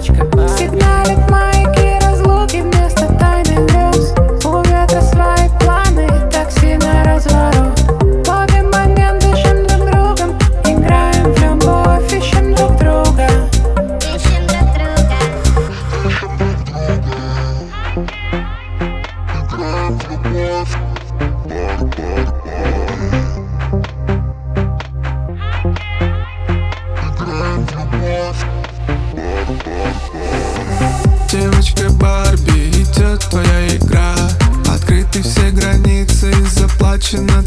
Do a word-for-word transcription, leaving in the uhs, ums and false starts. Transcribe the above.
девочка Барби. Сигналит маяки разлуки вместо тайных грез. У ветра свои планы, такси на разворот. Ловим момент, дышим друг другом, играем в любовь, ищем друг друга. Ищем друг друга. Играем в любовь. Играем в любовь. Девочка Барби, идет твоя игра. Открыты все границы, заплачено